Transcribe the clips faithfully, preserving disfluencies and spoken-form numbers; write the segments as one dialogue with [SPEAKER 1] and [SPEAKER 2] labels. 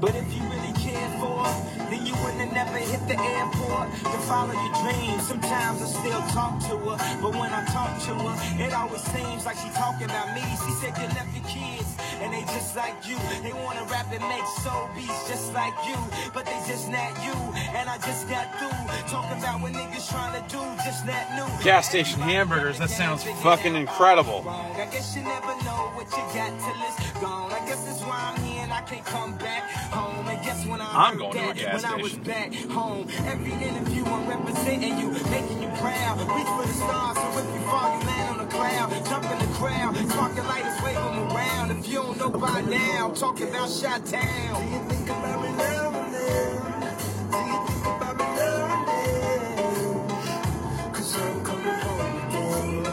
[SPEAKER 1] But if you really cared for her, then you wouldn't have never hit the airport to follow your dreams. Sometimes I still talk to her, but when I talk to her, it always seems like she talking about me. She said you left your kids, and they just like you. They wanna rap and make soul beats just like you, but they just not you. And I just got through talking about what niggas trying to do, just not new.
[SPEAKER 2] Gas station hamburgers, that sounds fucking incredible.
[SPEAKER 1] I guess you never know what you got till it's gone. I guess that's why I'm here and I can't come back home. And guess when I
[SPEAKER 2] I'm going
[SPEAKER 1] that,
[SPEAKER 2] to a gas
[SPEAKER 1] when
[SPEAKER 2] station.
[SPEAKER 1] I was back home, every interview I'm representing you, making you proud. Reach for the stars, so if you fall, you land on the cloud. Jump in the crowd, sparking lighters, wave them around. If you don't know by now, I'm talking about Shot Town. Do you think about me now and then? Do you think about me now and then? Cause I'm coming home again.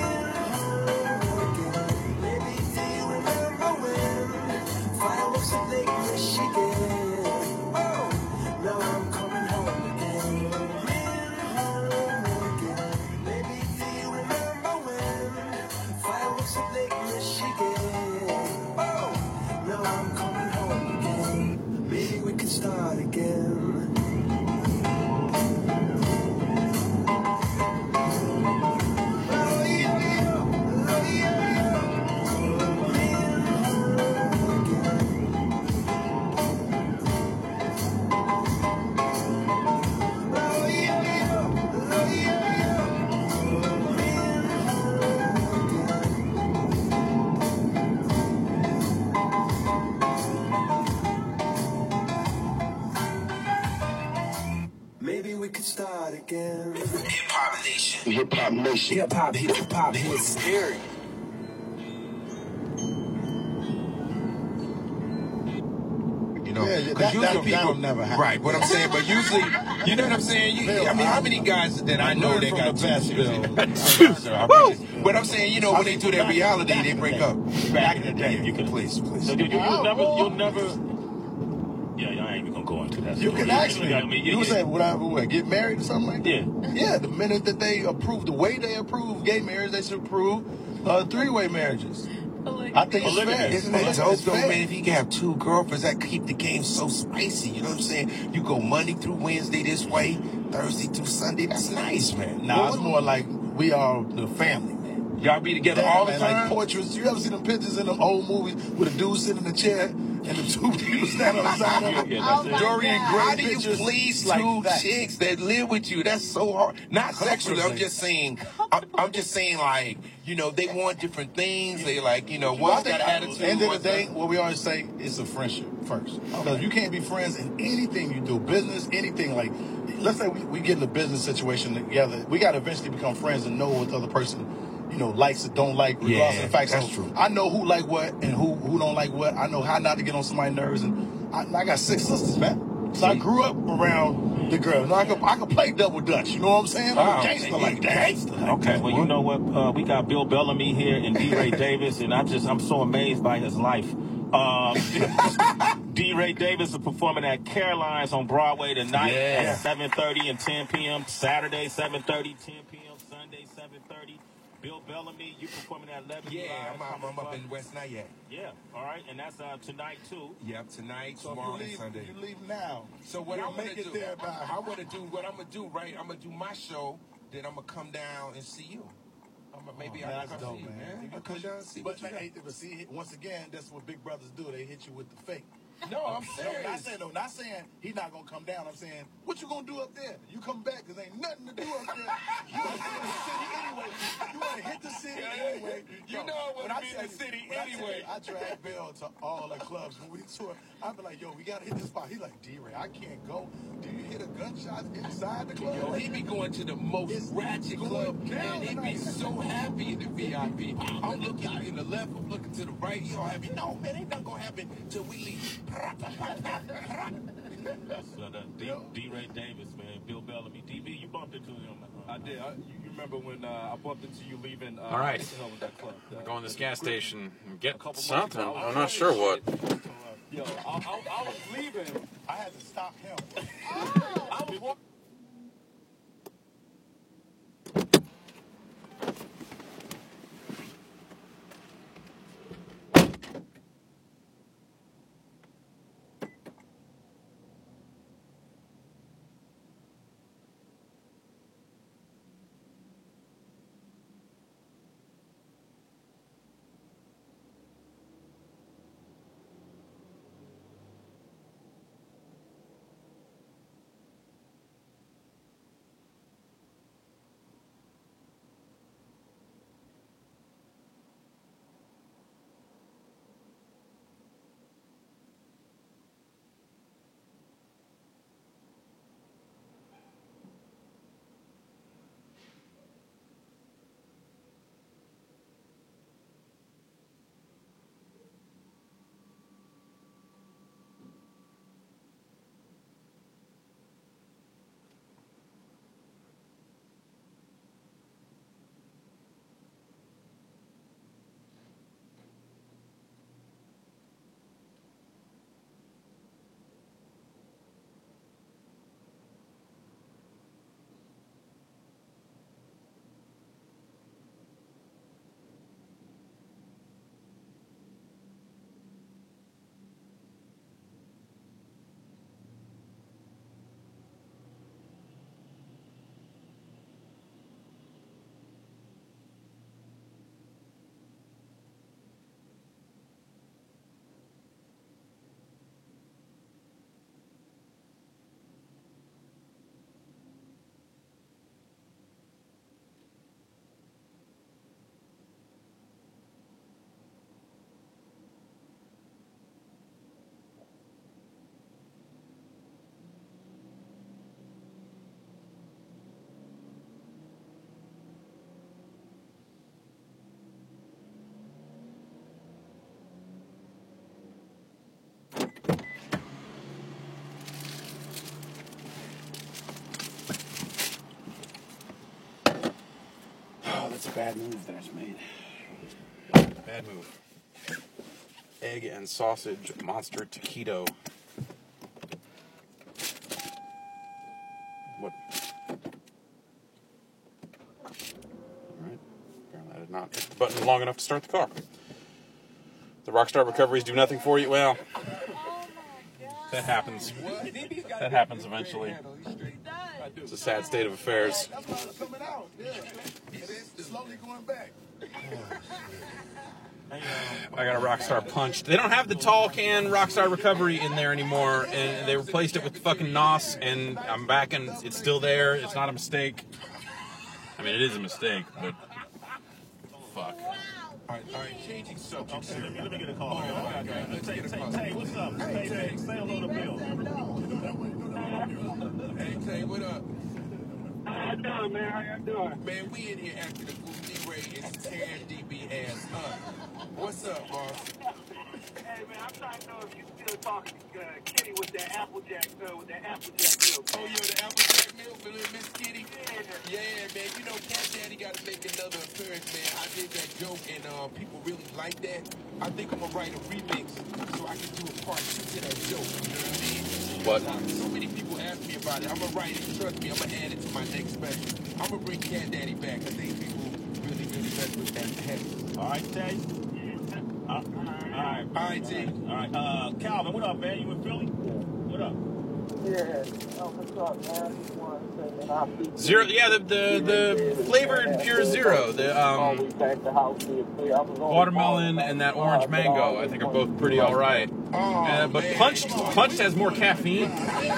[SPEAKER 1] Maybe do you remember when fireworks at Lake Michigan? Oh, now I'm coming home again. Maybe do you remember when fireworks at Lake Michigan? Oh, now I'm coming home again. Maybe we could start again. Maybe we could start again. Hip Hop Nation. Hip Hop Nation. Hip Hop, hip hop, hip scary.
[SPEAKER 3] You know,
[SPEAKER 4] Yeah,
[SPEAKER 3] because
[SPEAKER 4] that-
[SPEAKER 3] usually
[SPEAKER 4] that-
[SPEAKER 3] people,
[SPEAKER 4] that'll never happen.
[SPEAKER 3] right? What I'm saying, but usually, you know what I'm saying. You, I mean, how many guys that I know
[SPEAKER 4] learned
[SPEAKER 3] that
[SPEAKER 4] from
[SPEAKER 3] got
[SPEAKER 4] the best,
[SPEAKER 3] two
[SPEAKER 4] Bill.
[SPEAKER 3] chicks? So I mean, but I'm saying, you know, when they do their reality, they break up.
[SPEAKER 5] Back in the day,
[SPEAKER 3] You can please, please.
[SPEAKER 5] So you, you, you'll never, you'll never. Yeah, yeah, I ain't even gonna go into that.
[SPEAKER 4] You
[SPEAKER 5] story.
[SPEAKER 4] can actually,
[SPEAKER 5] I mean, yeah,
[SPEAKER 4] you
[SPEAKER 5] yeah.
[SPEAKER 4] say, what, what, get married or something like that?
[SPEAKER 5] Yeah.
[SPEAKER 4] Yeah, the minute that they approve, the way they approve gay marriage, they should approve uh, three-way marriages. I think it's
[SPEAKER 5] Polygamy.
[SPEAKER 4] fair.
[SPEAKER 3] Isn't that
[SPEAKER 4] It's
[SPEAKER 3] dope though,
[SPEAKER 4] fair.
[SPEAKER 3] man? If you can have two girlfriends, that keep the game so spicy. You know what I'm saying? You go Monday through Wednesday this way, Thursday through Sunday. That's nice, man.
[SPEAKER 4] Nah, it's more like we are the family, man.
[SPEAKER 3] Y'all be together
[SPEAKER 4] Yeah,
[SPEAKER 3] all the
[SPEAKER 4] man,
[SPEAKER 3] time.
[SPEAKER 4] like portraits. You ever see them pictures in them old movies with a dude sitting in a chair and the two people standing on the side of him?
[SPEAKER 5] Yeah, that's it.
[SPEAKER 4] Dorian
[SPEAKER 3] How
[SPEAKER 4] Gray
[SPEAKER 3] do you
[SPEAKER 4] pictures
[SPEAKER 3] please
[SPEAKER 4] like
[SPEAKER 3] two
[SPEAKER 4] that.
[SPEAKER 3] chicks that live with you? That's so hard. Not sexually. I'm just saying. I'm, I'm just saying, like, you know, they want different things. They like, you know,
[SPEAKER 4] Well, I
[SPEAKER 3] one's
[SPEAKER 4] think
[SPEAKER 3] got
[SPEAKER 4] at
[SPEAKER 3] attitude.
[SPEAKER 4] the end of the
[SPEAKER 3] one's
[SPEAKER 4] day,
[SPEAKER 3] got-
[SPEAKER 4] what we always say is a friendship first. Because you can't be friends in anything you do, business, anything. Like, let's say we, we get in a business situation together. We got to eventually become friends and know what the other person, you know, likes or don't like, regardless
[SPEAKER 3] Yeah,
[SPEAKER 4] of the fact.
[SPEAKER 3] that's
[SPEAKER 4] so
[SPEAKER 3] true.
[SPEAKER 4] I know who like what and who who don't like what. I know how not to get on somebody's nerves. And I, I got six sisters, man. So I grew up around the girls. I could, I could play double dutch. You know what I'm saying? I'm
[SPEAKER 3] Wow.
[SPEAKER 4] a gangster like that. Gangster like
[SPEAKER 5] Okay,
[SPEAKER 4] that.
[SPEAKER 5] well, you know what? Uh, we got Bill Bellamy here and D. Ray Davis, and I just, I'm so amazed by his life. Um, D. Ray Davis is performing at Caroline's on Broadway tonight
[SPEAKER 3] Yeah.
[SPEAKER 5] at seven thirty and ten p.m. Saturday, seven thirty, ten p.m. Sunday, seven thirty. Bill Bellamy, you performing at eleven.
[SPEAKER 3] Yeah,
[SPEAKER 5] Live,
[SPEAKER 3] I'm, I'm, I'm up
[SPEAKER 5] Comedy
[SPEAKER 3] in West Nyack.
[SPEAKER 5] Yeah, all right, and that's uh, tonight too.
[SPEAKER 3] Yep, tonight,
[SPEAKER 4] So
[SPEAKER 3] tomorrow,
[SPEAKER 4] if
[SPEAKER 3] and
[SPEAKER 4] you
[SPEAKER 3] Sunday.
[SPEAKER 4] leave, you leave now.
[SPEAKER 3] So what
[SPEAKER 4] You'll
[SPEAKER 3] I'm gonna
[SPEAKER 4] make it
[SPEAKER 3] do,
[SPEAKER 4] there by-
[SPEAKER 3] I want to do what I'm gonna do, right? I'm gonna do my show, then I'm gonna come down and see you. I'm gonna, maybe
[SPEAKER 4] Oh,
[SPEAKER 3] I'll
[SPEAKER 4] that's
[SPEAKER 3] come
[SPEAKER 4] dope,
[SPEAKER 3] see you,
[SPEAKER 4] man.
[SPEAKER 3] man. You can come down and see
[SPEAKER 4] But,
[SPEAKER 3] what you got.
[SPEAKER 4] hey, but see, once again, that's what big brothers do. They hit you with the fake.
[SPEAKER 3] No, I'm
[SPEAKER 4] No, not
[SPEAKER 3] serious.
[SPEAKER 4] saying no, not saying he's not gonna come down. I'm saying, what you gonna do up there? You come back, cause ain't nothing to do up there. You wanna be in the city anyway. You wanna hit the city anyway.
[SPEAKER 3] You
[SPEAKER 4] Yo,
[SPEAKER 3] know I wanna
[SPEAKER 4] when
[SPEAKER 3] be in
[SPEAKER 4] tell
[SPEAKER 3] the
[SPEAKER 4] you-
[SPEAKER 3] city
[SPEAKER 4] when I tell
[SPEAKER 3] anyway.
[SPEAKER 4] you, I drag Bill to all the clubs when we tour. I be like, yo, we gotta hit this spot. He like, D-Ray, I can't go. Do you hear the gunshots inside the club?
[SPEAKER 3] Yo, he be going to the most
[SPEAKER 4] It's
[SPEAKER 3] ratchet
[SPEAKER 4] going
[SPEAKER 3] club,
[SPEAKER 4] down
[SPEAKER 3] and he be
[SPEAKER 4] tonight.
[SPEAKER 3] so happy in the V I P. I'm looking in the left, I'm looking to the right. He all happy. No, man, ain't nothing gonna happen till we leave.
[SPEAKER 5] So the D. D. Ray Davis, man, Bill Bellamy. D B, you bumped into him. uh,
[SPEAKER 6] I did. I, you you remember when uh, I bumped into you leaving? Uh,
[SPEAKER 2] All right.
[SPEAKER 6] what the hell was that club?
[SPEAKER 2] I'm going to this gas station and get
[SPEAKER 6] A couple months
[SPEAKER 2] something.
[SPEAKER 6] ago, I
[SPEAKER 2] I'm
[SPEAKER 6] was
[SPEAKER 2] not
[SPEAKER 6] like,
[SPEAKER 2] sure what.
[SPEAKER 6] shit. Yo, I, I, I was leaving.
[SPEAKER 4] I had to stop him.
[SPEAKER 6] I was walking.
[SPEAKER 2] a bad move that I just made. Bad move. Egg and sausage monster taquito. What? Alright. Apparently I did not hit the button long enough to start the car. The Rockstar recoveries do nothing for you. Well, that happens. That happens eventually. It's a sad state of affairs.
[SPEAKER 4] Slowly going back.
[SPEAKER 2] I got a Rockstar Punched. They don't have the tall can Rockstar Recovery in there anymore, and they replaced it with fucking N O S, and I'm back and it's still there. It's not a mistake. I mean, it is a mistake, but fuck.
[SPEAKER 3] All right, all right, changing subjects
[SPEAKER 5] Okay,
[SPEAKER 3] here.
[SPEAKER 5] let me, let me get a call.
[SPEAKER 3] Oh,
[SPEAKER 5] Oh,
[SPEAKER 3] okay,
[SPEAKER 5] okay.
[SPEAKER 3] let's
[SPEAKER 5] Tay,
[SPEAKER 3] get a
[SPEAKER 5] Tay,
[SPEAKER 3] call.
[SPEAKER 5] Tay, what's up?
[SPEAKER 3] Hey,
[SPEAKER 5] Tay,
[SPEAKER 3] Tay.
[SPEAKER 5] Tay, say hello to Bill.
[SPEAKER 3] Hey, Tay, what up?
[SPEAKER 7] How you doing, man? How you doing?
[SPEAKER 3] Man, we in here after the Boo D-Ray is tearing D B ass up. What's up, boss?
[SPEAKER 7] Hey, man, I'm trying to know if you still talking to uh, Kitty with that Applejack, uh, with that Applejack milk.
[SPEAKER 3] Oh, yo, the Applejack milk for little Miss Kitty?
[SPEAKER 7] Yeah.
[SPEAKER 3] Yeah, man, you know, Cat Daddy got to make another appearance, man. I did that joke, and uh, people really like that. I think I'm going to write a remix so I can do a part two to that joke. You know what I mean?
[SPEAKER 2] What?
[SPEAKER 3] So many people ask me about it. I'm going to write it. Trust me, I'm going to add it to my next special. I'm going to bring Cat Daddy back. I think people really, really mess with that head.
[SPEAKER 5] All right, Tay. Uh, all right.
[SPEAKER 3] All right, T.
[SPEAKER 5] All right. Uh, Calvin, what up, man? You in Philly? What up?
[SPEAKER 7] Yeah. Oh, what's up, man? Just wanted to say that I'll be-
[SPEAKER 2] Zero, yeah, the the, the flavored pure zero, the um,
[SPEAKER 7] Always back to house. I was on-
[SPEAKER 2] watermelon and that orange mango, I think are both pretty all right.
[SPEAKER 3] Oh,
[SPEAKER 2] Uh, but
[SPEAKER 3] man.
[SPEAKER 2] Punched, Punched has more caffeine.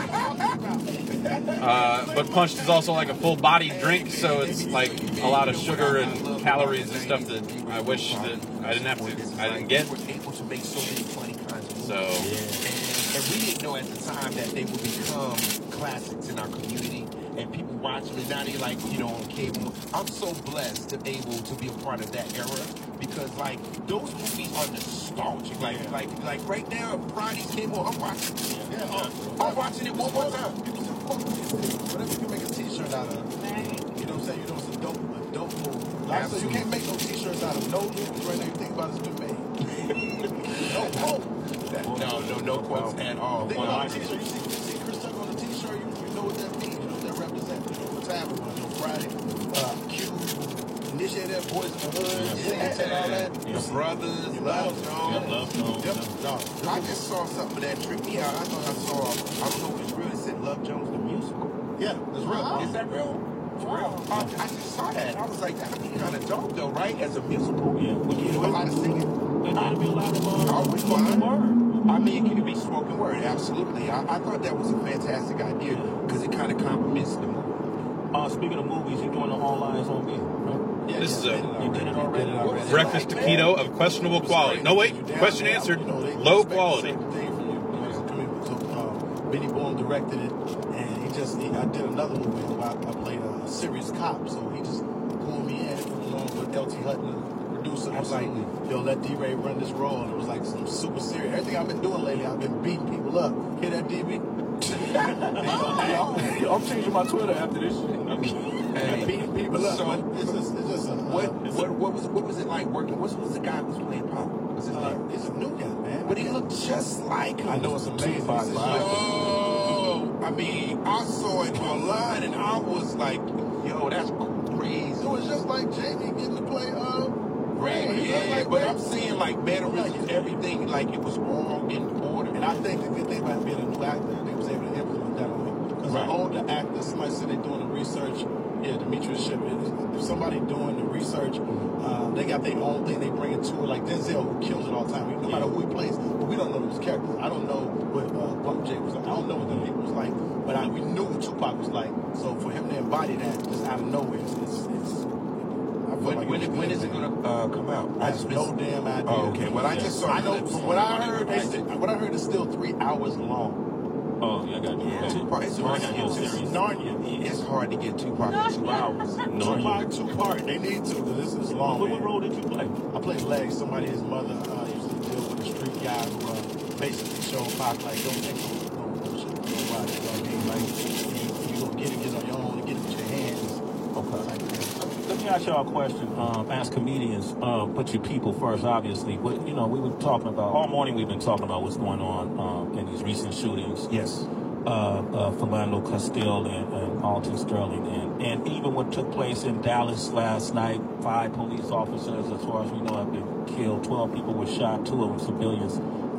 [SPEAKER 2] Uh, but Punched is also like a full body drink, so it's like a lot of sugar and calories and stuff that I wish that I didn't have to, I didn't get.
[SPEAKER 3] We were able to make so many funny kinds of movies.
[SPEAKER 2] So
[SPEAKER 3] And, and we didn't know at the time that they would become classics in our community. And people watching it now, they like, you know, on cable. I'm so blessed to be able to be a part of that era because, like, those movies are nostalgic. Like, like, like right now, Friday came on. I'm watching. Yeah, uh, I'm watching it one more time.
[SPEAKER 4] People say, fuck this. Whatever you can make a T-shirt out of, you know what I'm saying? You know, it's a dope, a dope movie. Like I said, you can't make no T-shirts out of no movies right now. You think about it's been made. No quote.
[SPEAKER 3] No, no, no quotes at all.
[SPEAKER 4] Think
[SPEAKER 3] Well,
[SPEAKER 4] about
[SPEAKER 3] I-
[SPEAKER 4] a T-shirt. You see, you see Chris Tucker on the T-shirt. You, you know what that means. You know what that represents. You know what's happening. You know, Friday, uh, Q, initiate that Boys in the Hood, Saints and all that.
[SPEAKER 3] The brothers,
[SPEAKER 4] You
[SPEAKER 3] Love
[SPEAKER 4] love
[SPEAKER 3] Jones.
[SPEAKER 5] Yep, Love Jones.
[SPEAKER 4] Yep. No.
[SPEAKER 3] I just saw something that tripped me out. I thought I saw, I don't know if it's real, it said Love Jones the musical.
[SPEAKER 4] Yeah, it's real.
[SPEAKER 3] Is that real? It's real. Uh, I just saw that. I was like, that would be kind of dope though, right? As a musical.
[SPEAKER 5] Yeah.
[SPEAKER 3] When you do a lot of singing.
[SPEAKER 5] There need to be a lot of uh,
[SPEAKER 3] I would
[SPEAKER 5] spoken
[SPEAKER 3] fine.
[SPEAKER 5] word.
[SPEAKER 3] I mean, it could be spoken word, absolutely. I, I thought that was a fantastic idea because it kind of complements the movie.
[SPEAKER 5] Uh, speaking of movies, you're doing the All Eyes on Me, right?
[SPEAKER 4] Yeah,
[SPEAKER 2] This is
[SPEAKER 4] yeah,
[SPEAKER 2] a-
[SPEAKER 4] they did it
[SPEAKER 5] You did it already?
[SPEAKER 4] They did it
[SPEAKER 2] breakfast taquito of questionable quality. No wait, question answered.
[SPEAKER 4] You know, they
[SPEAKER 2] Low
[SPEAKER 4] expect a
[SPEAKER 2] quality.
[SPEAKER 4] certain thing from you, you know, as a comedian. So um, Benny Boone directed it, and he just he, I did another movie where I, I played a, a serious cop. So he just pulled me in along with L T Hutton, the producer. Was like, yo, let D-Ray run this role, and it was like some super serious. Everything I've been doing lately, I've been beating people up. Hear that, D B?
[SPEAKER 6] I'm changing my Twitter after this shit.
[SPEAKER 3] Hey,
[SPEAKER 4] Beating people up.
[SPEAKER 3] so,
[SPEAKER 4] but it's just, it's just a,
[SPEAKER 3] what,
[SPEAKER 4] uh,
[SPEAKER 3] what, what, was, what was it like working? What was the guy who was playing Pop? What's his
[SPEAKER 4] uh,
[SPEAKER 3] name?
[SPEAKER 4] it's a new guy, man.
[SPEAKER 3] But he looked just like him.
[SPEAKER 4] I know it's amazing.
[SPEAKER 6] Tupac,
[SPEAKER 4] It's a
[SPEAKER 6] right?
[SPEAKER 4] show.
[SPEAKER 3] Yo, I mean, I saw it online and I was like, yo, that's crazy.
[SPEAKER 4] It was just like Jamie getting to play uh
[SPEAKER 3] Right,
[SPEAKER 4] Ray.
[SPEAKER 3] yeah,
[SPEAKER 4] Like,
[SPEAKER 3] but
[SPEAKER 4] Ray.
[SPEAKER 3] I'm seeing like mannerisms, everything, like it was all in order.
[SPEAKER 4] And I think the good thing about being a new actor, they was able to implement that on me. Because
[SPEAKER 3] Right.
[SPEAKER 4] an older actor, somebody said they're doing the research. Yeah, Demetrius Ship. If somebody doing the research, uh, they got their own thing they bring it to it. Like Denzel, who kills it all the time. No matter who he plays, but we don't know those characters. I don't know what uh, Bump J was like. I don't know what them people was like. But I, we knew what Tupac was like. So for him to embody that just out of nowhere, it's, it's, it's I feel
[SPEAKER 3] When,
[SPEAKER 4] like
[SPEAKER 3] when,
[SPEAKER 4] it's
[SPEAKER 3] it, when
[SPEAKER 4] good,
[SPEAKER 3] is it
[SPEAKER 4] man.
[SPEAKER 3] gonna uh, come out?
[SPEAKER 4] I have no damn idea.
[SPEAKER 3] Oh, okay. Well, I just saw
[SPEAKER 4] I know
[SPEAKER 3] clips
[SPEAKER 4] from
[SPEAKER 3] on
[SPEAKER 4] what
[SPEAKER 3] it.
[SPEAKER 4] I heard, they still, what I heard is still three hours long.
[SPEAKER 5] Oh, yeah, I got you.
[SPEAKER 3] Yeah,
[SPEAKER 5] Okay.
[SPEAKER 3] Tupac, it's
[SPEAKER 5] So I
[SPEAKER 3] hard
[SPEAKER 5] got
[SPEAKER 3] to
[SPEAKER 5] you
[SPEAKER 3] get
[SPEAKER 5] a series.
[SPEAKER 3] Tupac.
[SPEAKER 4] Narnia.
[SPEAKER 3] It's hard to get Tupac in two hours.
[SPEAKER 4] Tupac two part. They need to, because this is long.
[SPEAKER 5] What, what
[SPEAKER 4] man.
[SPEAKER 5] role did you play?
[SPEAKER 4] I played Legs. Somebody, his mother uh, used to deal with a street guy who uh, basically showed Pac like, don't take no, no, no shit. No ride. You know what I mean? Like, you, you gonna get it, get it on your own, and get it with your hands.
[SPEAKER 5] Okay.
[SPEAKER 4] Like that.
[SPEAKER 5] Let me ask y'all a question. Um, as comedians, uh, put your people first, obviously. But, you know, we were talking about, all morning we've been talking about what's going on um, in these recent shootings.
[SPEAKER 3] Yes.
[SPEAKER 5] Uh, uh, Philando Castile and, and Alton Sterling. And, and even what took place in Dallas last night, five police officers, as far as we know, have been killed. twelve people were shot, two of them civilians.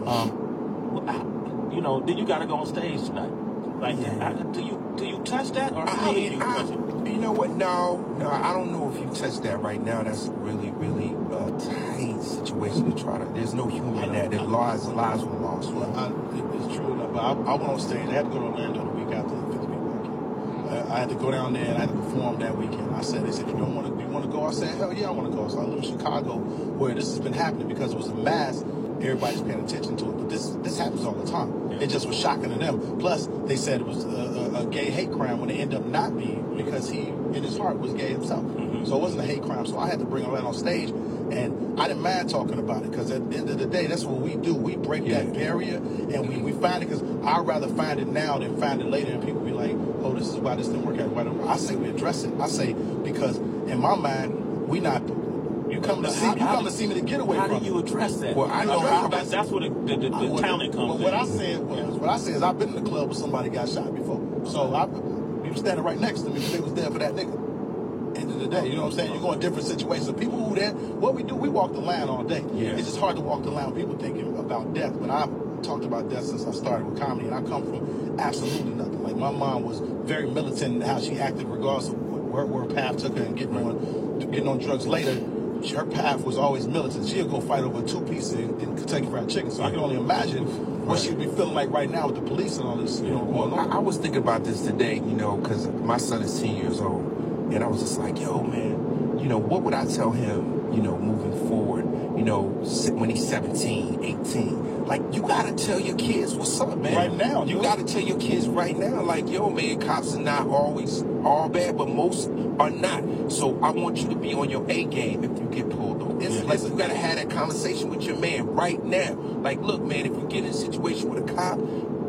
[SPEAKER 5] Um, you know, then you got to go on stage tonight. Like, yeah. do you do you touch that? Or
[SPEAKER 3] I mean, I, you know what? No, no, I don't know if you touch that right now. That's a really, really uh, tight situation to try to. There's no humor in that. Their lives, lives were lost.
[SPEAKER 4] Well, I, it's true enough. But I, I went on stage. I had to go to Orlando the week after the fifty people weekend. I, I had to go down there and I had to perform that weekend. I said, they said, you don't want to, do you want to go? I said, hell yeah, I want to go. So I live in Chicago, where this has been happening because it was a mass. Everybody's paying attention to it, but this this happens all the time. It just was shocking to them. Plus, they said it was a, a, a gay hate crime when it ended up not being because he, in his heart, was gay himself. Mm-hmm. So it wasn't a hate crime. So I had to bring all that on stage, and I didn't mind talking about it because at the end of the day, that's what we do. We break yeah. that barrier, and we, we find it because I'd rather find it now than find it later, and people be like, oh, this is why this didn't work out. Why didn't work. I say we address it. I say because in my mind, we not... You come to see how, you come to see me to get away
[SPEAKER 5] how
[SPEAKER 4] from.
[SPEAKER 5] How do you address that?
[SPEAKER 4] Well, I know
[SPEAKER 5] how, that's, that's where the, the, the, the
[SPEAKER 4] what,
[SPEAKER 5] talent comes
[SPEAKER 4] well,
[SPEAKER 5] in.
[SPEAKER 4] What I said was, yeah. what I said is I've been in the club where somebody got shot before. So I, you were standing right next to me, but they was there for that nigga. End of the day, you know what I'm saying? You go in different situations. So people who there, what we do, we walk the line all day.
[SPEAKER 3] Yeah.
[SPEAKER 4] It's just hard to walk the line when people thinking about death. But I've talked about death since I started with comedy, and I come from absolutely nothing. Like my mom was very militant in how she acted, regardless of where, where her path took her and getting on getting on drugs later. Her path was always militant. She'll go fight over a two-piece in, in Kentucky Fried Chicken. So I can only imagine what she'd be feeling like right now with the police and all this, you know, going on.
[SPEAKER 3] I, I was thinking about this today, you know, because my son is ten years old. And I was just like, yo, man, you know, what would I tell him, you know, moving forward, you know, when he's seventeen, eighteen? Like, you got to tell your kids what's up, man.
[SPEAKER 4] Right now.
[SPEAKER 3] You got to tell your kids right now, like, yo, man, cops are not always all bad, but most are not. So I want you to be on your A game if you get pulled over. It's like you got to have that conversation with your man right now. Like, look, man, if you get in a situation with a cop,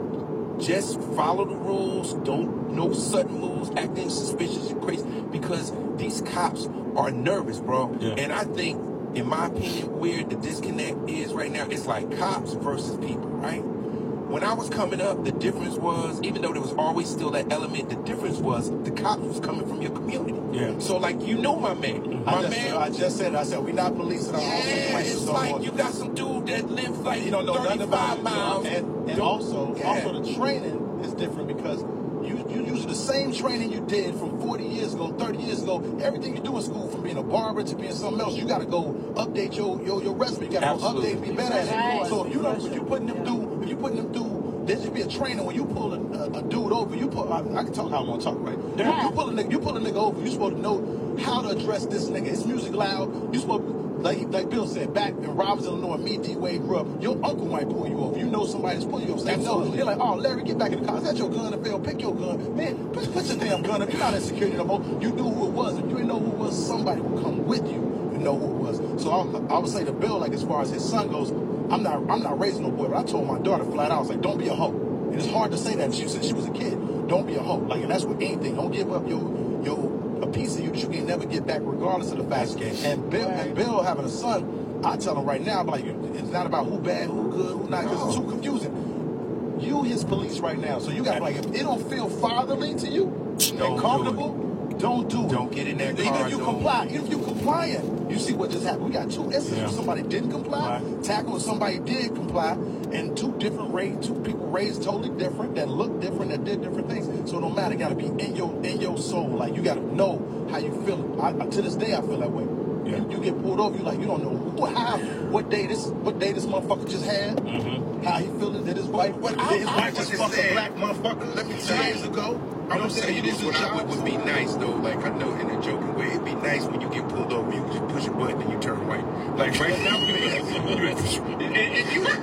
[SPEAKER 3] just follow the rules. Don't, no sudden moves, acting suspicious and crazy, because these cops are nervous, bro.
[SPEAKER 5] Yeah.
[SPEAKER 3] And I think, in my opinion, where the disconnect is right now, it's like cops versus people, right? When I was coming up, the difference was, even though there was always still that element, the difference was the cops was coming from your community.
[SPEAKER 5] Yeah.
[SPEAKER 3] So, like, you know my man. My
[SPEAKER 4] I just,
[SPEAKER 3] man.
[SPEAKER 4] I just said, I said, we're not policing our
[SPEAKER 3] Yeah,
[SPEAKER 4] own situations
[SPEAKER 3] it's
[SPEAKER 4] no
[SPEAKER 3] like
[SPEAKER 4] more.
[SPEAKER 3] you got some dude that lives like
[SPEAKER 4] You don't know nothing about it.
[SPEAKER 3] miles.
[SPEAKER 4] And, and
[SPEAKER 3] Don't-
[SPEAKER 4] also,
[SPEAKER 3] yeah.
[SPEAKER 4] also the training is different because you you use the same training you did from forty years ago, thirty years ago. Everything you do in school, from being a barber to being something else, you got to go update your your, your resume. You got to go
[SPEAKER 5] Absolutely.
[SPEAKER 4] update and be better at it.
[SPEAKER 8] Right.
[SPEAKER 4] So if you don't, if you putting them through, if you putting them through, there should be a training when you pull a, a, a dude over. You pull. I, I can talk how I want to talk, right?
[SPEAKER 8] Yeah.
[SPEAKER 4] You pull a nigga, you pull a nigga over. You supposed to know how to address this nigga. His music loud. You supposed to. Like, like Bill said, back in Robbins, Illinois, me, D-Wade grew up, your uncle might pull you over. You know somebody's pulling you over. Say, no, they're like, oh, Larry, get back in the car. Is that your gun? If they'll pick your gun. Man, put, put your damn gun up. You're not in security no more. You knew who it was. If you didn't know who it was, somebody will come with you and know who it was. So I, I would say to Bill, like, as far as his son goes, I'm not I'm not raising no boy, but I told my daughter flat out, I was like, don't be a hoe. And it's hard to say that she, since she was a kid. Don't be a hoe. Like, and that's with anything. Don't give up your your a piece of you that you can never get back regardless of the fact. And Bill, and Bill having a son, I tell him right now, like, it's not about who bad, who good, who not, because it's too confusing. You his police right now, so you got like, if it don't feel fatherly to you
[SPEAKER 3] Don't
[SPEAKER 4] and
[SPEAKER 3] do
[SPEAKER 4] comfortable, don't do it.
[SPEAKER 3] Don't get in that
[SPEAKER 4] Even
[SPEAKER 3] car,
[SPEAKER 4] if you
[SPEAKER 3] don't-
[SPEAKER 4] comply, even if you compliant, you see what just happened. We got two instances
[SPEAKER 5] Yeah.
[SPEAKER 4] where somebody didn't comply,
[SPEAKER 5] Right.
[SPEAKER 4] tackle when somebody did comply, and two different raised, two people raised totally different, that look different, that did different things. So it don't matter, it gotta be in your in your soul. Like, you gotta know how you feel. I, I, to this day, I feel that way.
[SPEAKER 5] Yeah.
[SPEAKER 4] You, you get pulled over, you like, you don't know who, how, what day this, what day this motherfucker just had,
[SPEAKER 5] Mm-hmm.
[SPEAKER 4] how he feeling, that his wife,
[SPEAKER 3] What
[SPEAKER 4] did
[SPEAKER 3] I-
[SPEAKER 4] his
[SPEAKER 3] I
[SPEAKER 4] wife
[SPEAKER 3] was
[SPEAKER 4] just
[SPEAKER 3] just
[SPEAKER 4] fuck a
[SPEAKER 3] saying-
[SPEAKER 4] black motherfucker
[SPEAKER 3] Let me
[SPEAKER 4] two
[SPEAKER 3] tell you-
[SPEAKER 4] days ago.
[SPEAKER 3] I'm gonna tell you this, what I would, would be nice though, like I know in a joking way, it'd be nice when you get pulled over, you just push a button and you turn white. Like right now, you, you, and, and you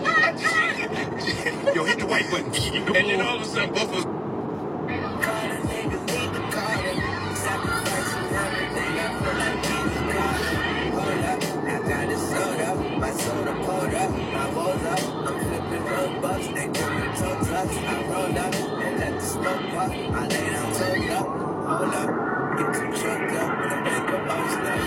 [SPEAKER 3] yo, hit the white button, and then all of a sudden both of us.
[SPEAKER 1] I rolled up and let the smoke up. I lay down, told up, hold up, get the truck up, and I pick up, I'm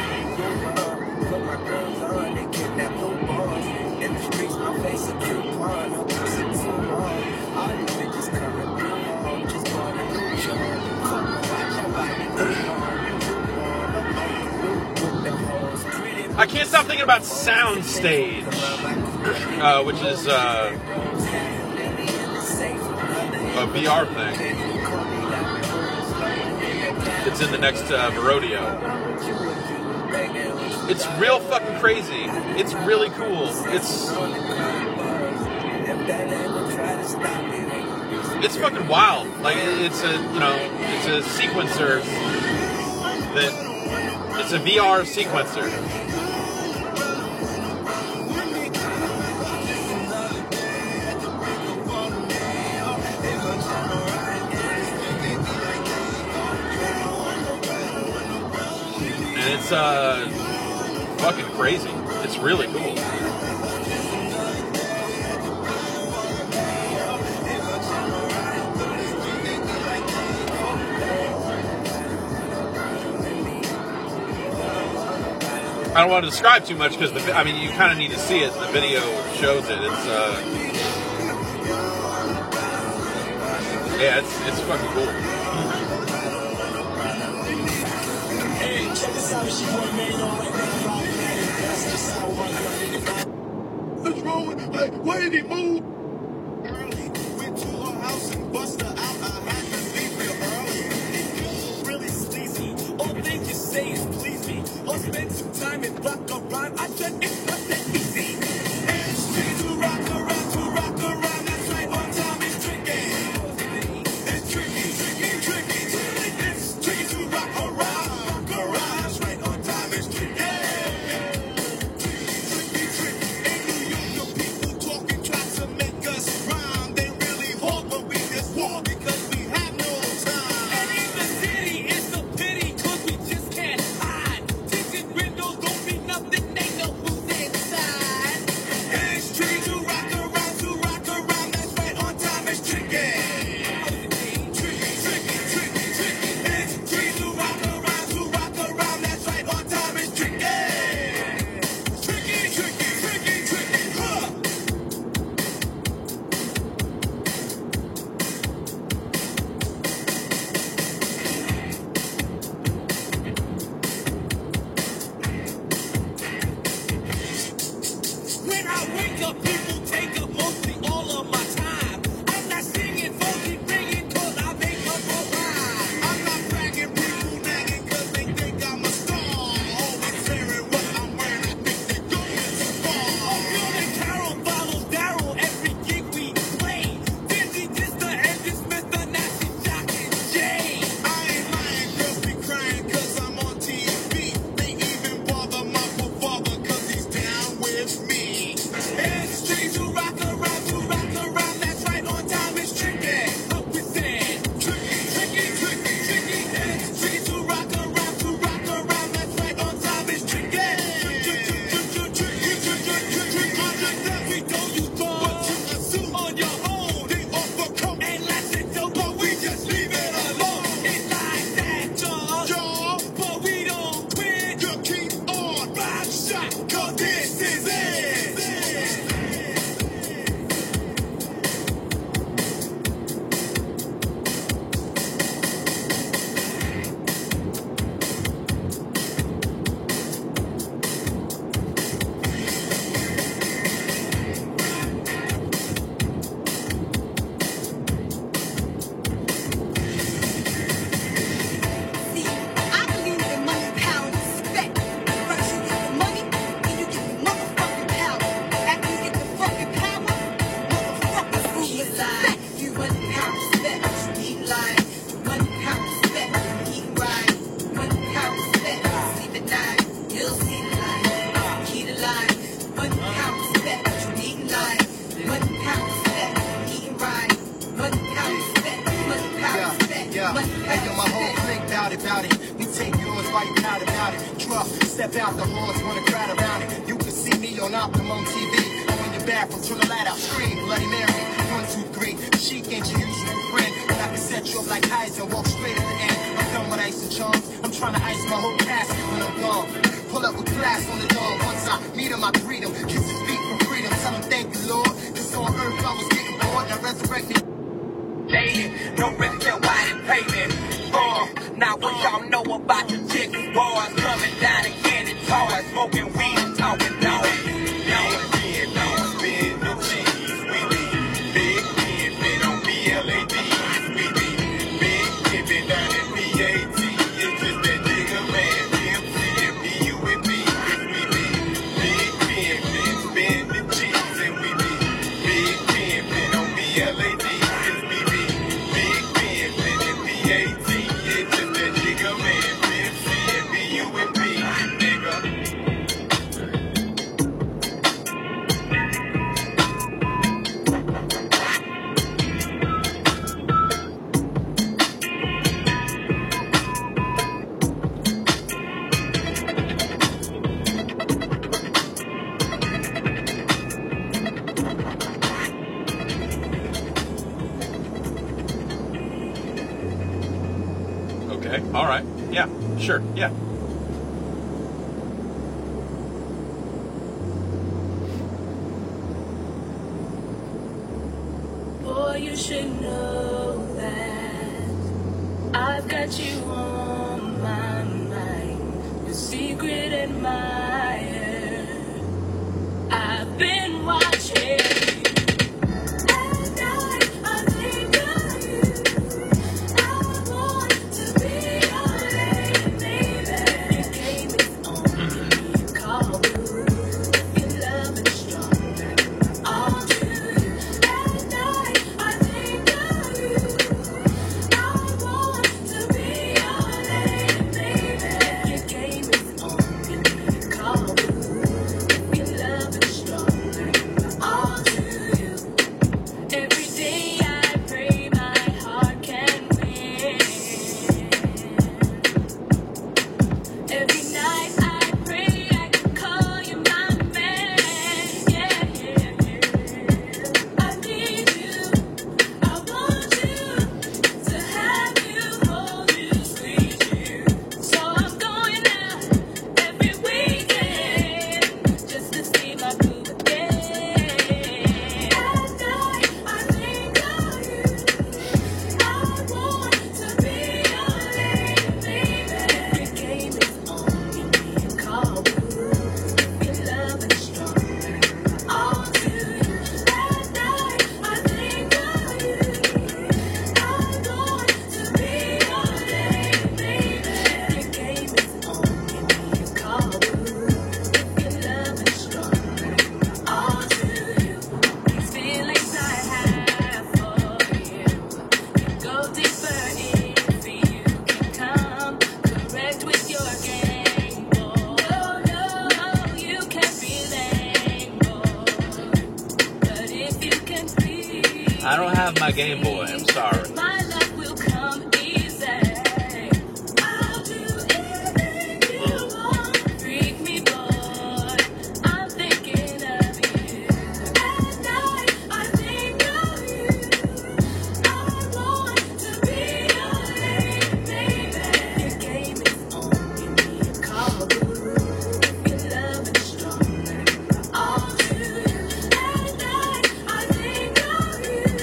[SPEAKER 2] I'm thinking about Soundstage, uh, which is uh, a V R thing. It's in the next uh, rodeo. It's real fucking crazy. It's really cool. It's it's fucking wild. Like it's a you know it's a sequencer that it's a V R sequencer. And it's uh fucking crazy. It's really cool. I don't want to describe too much because the I mean you kind of need to see it. The video shows it. It's uh yeah, it's it's fucking cool.
[SPEAKER 4] What's wrong with, like, why did he move?
[SPEAKER 8] Early, went to her house and bust her out. I had to leave real early. Really sleazy. All they can say is please me. Or spend some time and rock a rhyme. I said it's not that easy. And straight to rock around, to rock around. That's right, on time is tricky. It's tricky, tricky, tricky. It's tricky to rock around, rock around. That's right, on time is tricky.
[SPEAKER 9] Step out, the horns wanna crowd around it. You can see me on Optimum T V. I'm in your bathroom, turn the light out, scream, Bloody Mary. One, two, three, she ain't your usual friend. But I can set you up like highs and walk straight at the end. I'm done with ice and charms. I'm trying to ice my whole casket when I'm gone. Pull up with glass on the dawn. Once I meet him, I greet him. Kiss his feet for freedom. Tell him thank you, Lord. Cause on earth I was getting bored. Now resurrect me.
[SPEAKER 1] Dated, no risk and wide and payment. Uh, now what y'all know about the chicken boys coming down again and toys, smoking weed and talking
[SPEAKER 2] All right. Yeah. Sure. Yeah.
[SPEAKER 10] Boy, you should know that I've got you on my mind. Your secret admirer. I've been watching.
[SPEAKER 2] I don't have my Game Boy. I'm sorry.
[SPEAKER 10] My love will come easy. I'll do anything you want. Freak me, boy. I'm thinking of you. At night, I think of you. I want to be your lady, baby. Your game is on. You need a call. If your love is strong, I'll do you. At night, I think of you.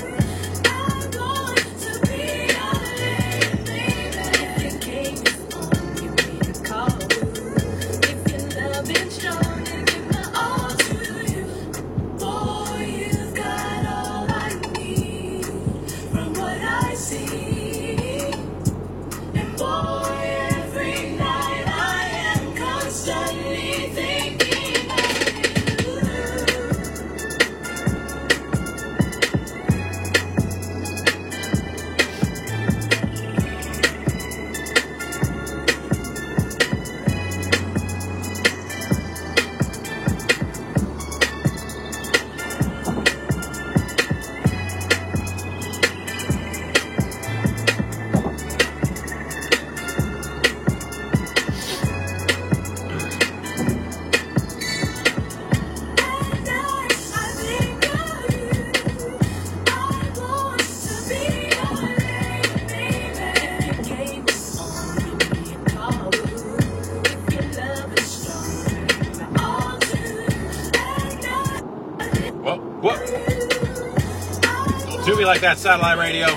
[SPEAKER 2] Do me like that, satellite radio.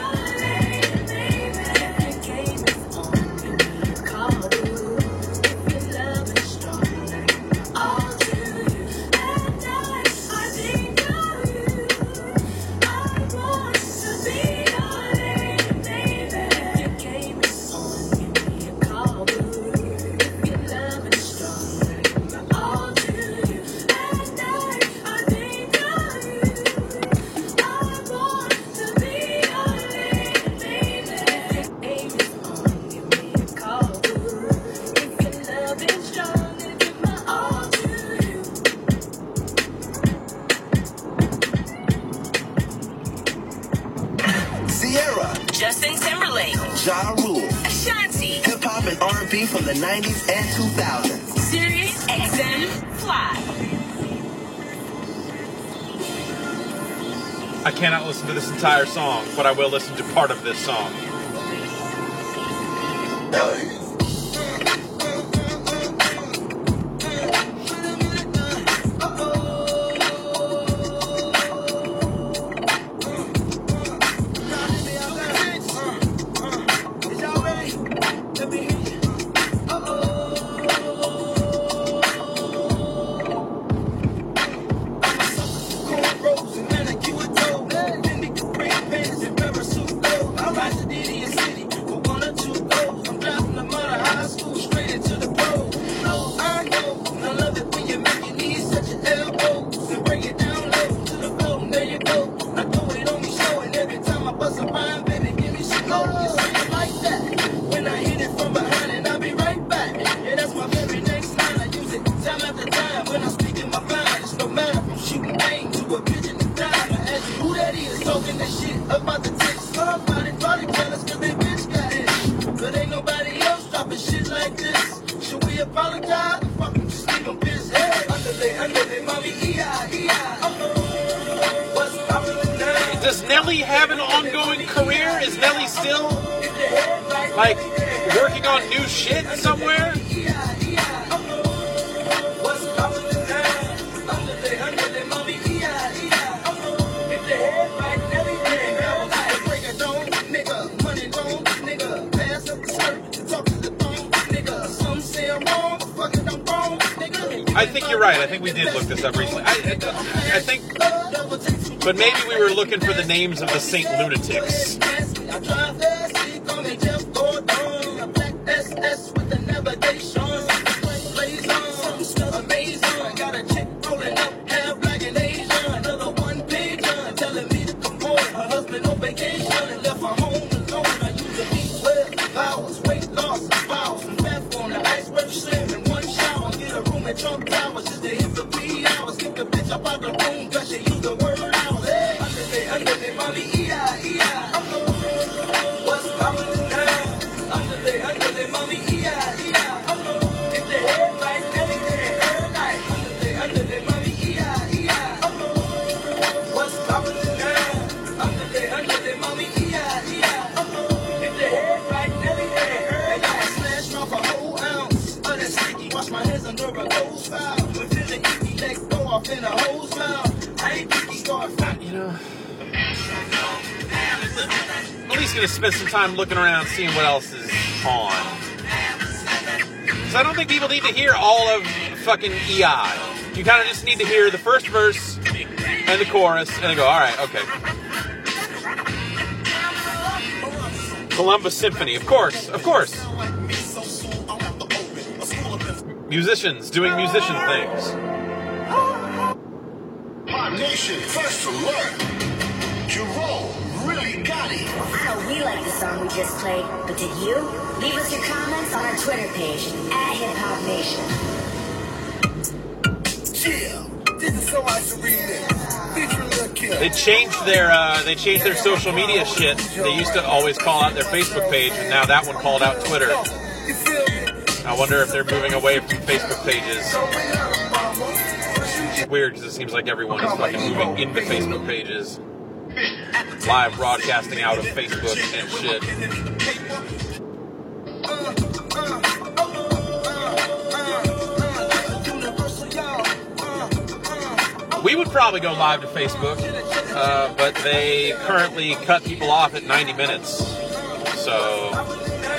[SPEAKER 11] Justin Timberlake,
[SPEAKER 9] Ja Rule,
[SPEAKER 11] Ashanti,
[SPEAKER 9] hip hop and R and B from the nineties and two thousands.
[SPEAKER 11] Sirius X M Fly.
[SPEAKER 2] I cannot listen to this entire song, but I will listen to part of this song. Does Nelly have an ongoing career? Is Nelly still, like, working on new shit somewhere? I think you're right. I think we did look this up recently. I, I, I think, but maybe we were looking for the names of the Saint Lunatics. Going to spend some time looking around, seeing what else is on. Because I don't think people need to hear all of fucking E I. You kind of just need to hear the first verse and the chorus, and then go, all right, okay. Columbus Symphony, of course, of course. Musicians doing musician things.
[SPEAKER 12] My nation, first to learn. Jerome. Really got it.
[SPEAKER 13] I know we like the song we just played, but did you? Leave us your comments on our Twitter page, at Hip Hop Nation.
[SPEAKER 12] Yeah, this is so much to read. Featuring Lil' Kim.
[SPEAKER 2] They changed their uh, they changed their social media shit. They used to always call out their Facebook page, and now that one called out Twitter. I wonder if they're moving away from Facebook pages. It's weird because it seems like everyone is fucking moving into Facebook pages. Live broadcasting out of Facebook and shit. We would probably go live to Facebook, uh, but they currently cut people off at ninety minutes. So...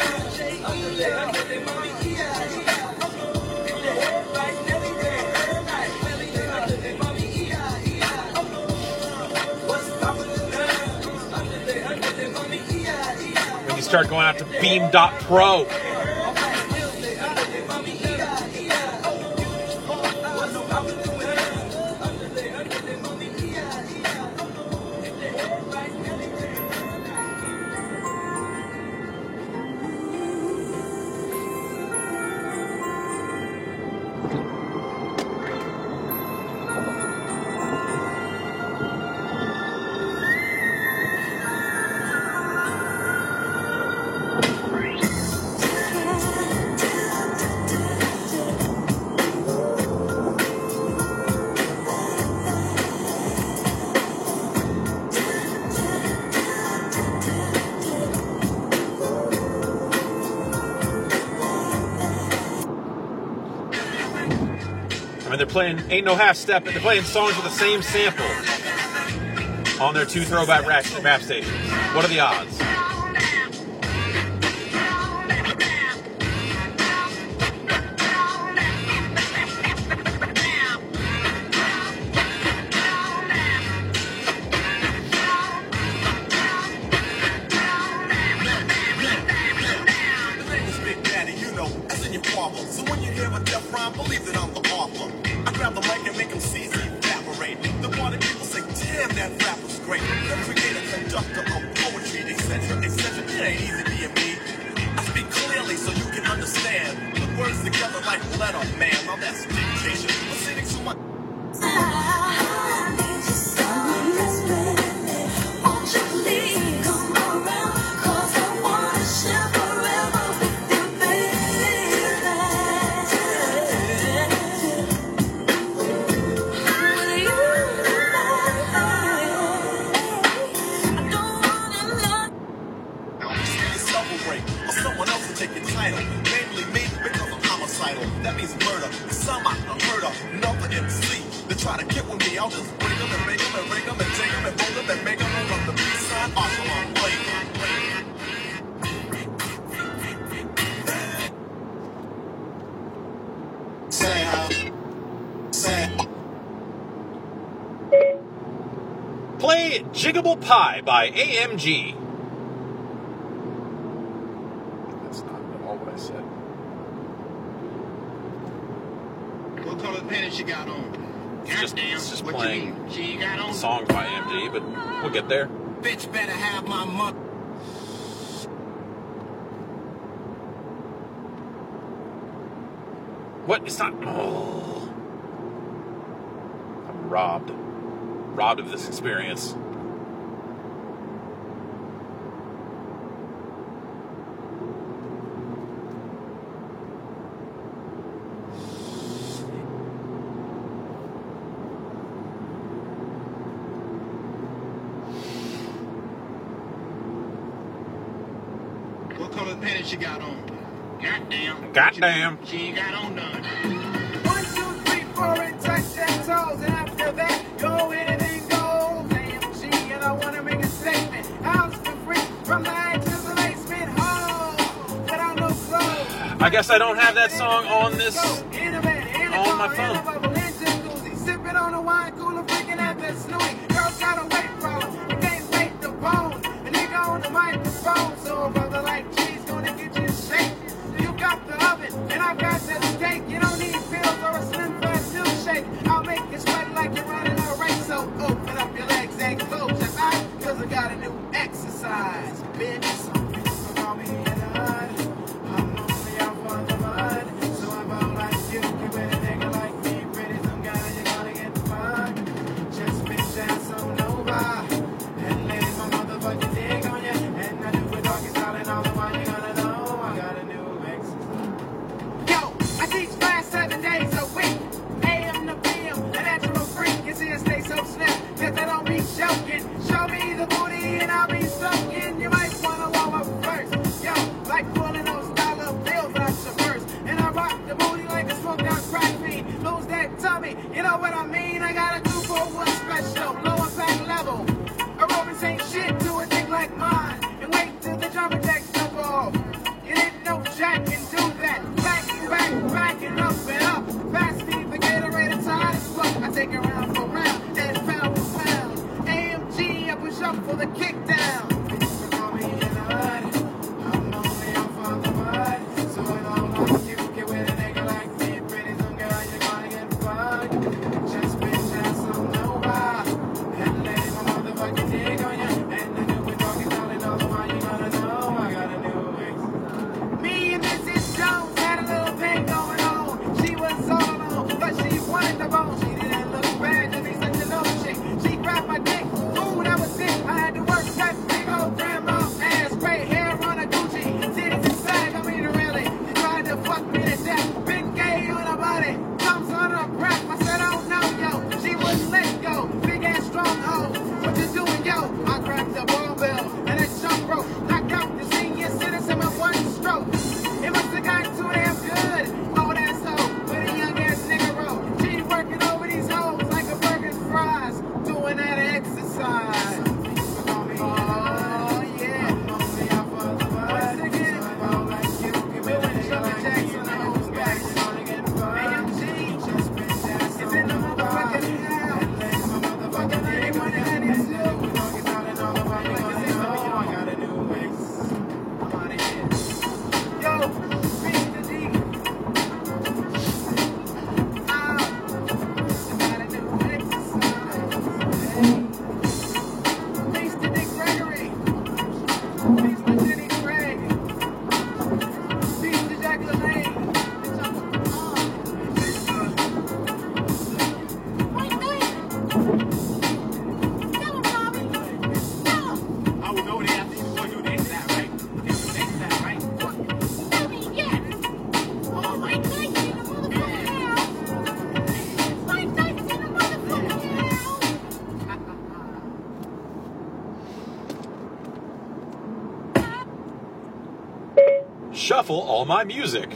[SPEAKER 2] start going out to Beam dot Pro. playing Ain't No Half Step, and they're playing songs with the same sample on their two throwback rap, rap stations. What are the odds?
[SPEAKER 8] So when you hear a death rhyme, believe that I'm the author. I grab the mic and make them seize and evaporate. The party people say, damn, that rap was great. The creator, conductor of poetry, et cetera, et cetera. It ain't easy being me. I speak clearly so you can understand. Put words together like letter, man. Now that's dictation. Listening to my...
[SPEAKER 10] Won't you please come around? 'Cause I wanna share forever with you, baby. With you, I don't wanna love.
[SPEAKER 8] Celebrate, or someone else will take your title. Namely me, because I'm homicidal. That means murder. Some I heard of, another M C. They try to get with me, I'll just bring them and make them and ring them and take them and roll them and make them roll up the B-side. Awesome, I'm playing.
[SPEAKER 9] Say how. Say.
[SPEAKER 2] Play Jiggable Pie by A M G. That's not at all what I said.
[SPEAKER 9] What color panties you got on?
[SPEAKER 2] It's just, it's just
[SPEAKER 9] What you
[SPEAKER 2] playing
[SPEAKER 9] mean? She ain't got on?
[SPEAKER 2] songs by A M G, but we'll get there.
[SPEAKER 9] Bitch better have my mother.
[SPEAKER 2] What? It's not. Oh. I'm robbed. Robbed of this experience.
[SPEAKER 9] What color panties she got on? Goddamn.
[SPEAKER 2] Goddamn.
[SPEAKER 9] She ain't got on none.
[SPEAKER 7] One, two, three, four, and touch that toes. And after that, go anything goes. A M G, and I want to make a statement. House for free, from the high to the basement. Home, without no clothes.
[SPEAKER 2] I guess I don't have that song on this. On my phone.
[SPEAKER 7] Sipping on a wine cooler, freaking at that snooty. Girls got a weight problem. You can't wait the bone. A nigga on the microphone. So a brother like G's gonna get you in shape. You got the oven, and I got that steak. You don't need pills or a slim fast milkshake. I'll make you sweat like you're running a race. So open up your legs and close your eyes. Cause I got a new exercise, bitch. Some people call me in the hood. I'm only out for the mud. So I'm out like you. You better nigga like me. Pretty some guy, you gotta get the fuck. Just bitch ass on Nova. And ladies, my motherfucking dig on ya. And I do it doggy style and all the while you gotta know. I got a new exercise. Yo, I teach class seven days a week. A M to P M, a natural freak. You see, I stay so slim that I don't be joking. Show me the booty and I'll be soaking. You might wanna warm up first. Yo, like pulling those dollar bills out your purse. And I rock the booty like a smoked out crack fiend. Lose that tummy, you know what I mean? I got a two for one special, lower back level. Aerobics ain't shit to a dick like mine. And wait till the jumper jacks jump off. You didn't know Jack can do that. Back, back, backing up and up. Fast speed, the Gatorade, it's hot as fuck. I take it round for round, and pound for pound. A M G, I push up for the kick down. People call me in the hood. I'm only out for the mud. So it don't like you, get with a nigga like me. Pretty some girl, you're gonna get fucked. Just bitch ass on Nova. And ladies, my motherfucking dig on ya. And I do it talking, calling all the while you gotta know. I got a new exercise. Me and Missus Jones had a little thing going on. She was all alone, but she wanted the bone. She didn't look bad to be such a little chick. She grabbed my dick, ooh, that was it. I had to work that
[SPEAKER 6] I will go there after you go do this, that, right? This, this, that, right?
[SPEAKER 2] Shuffle all my music.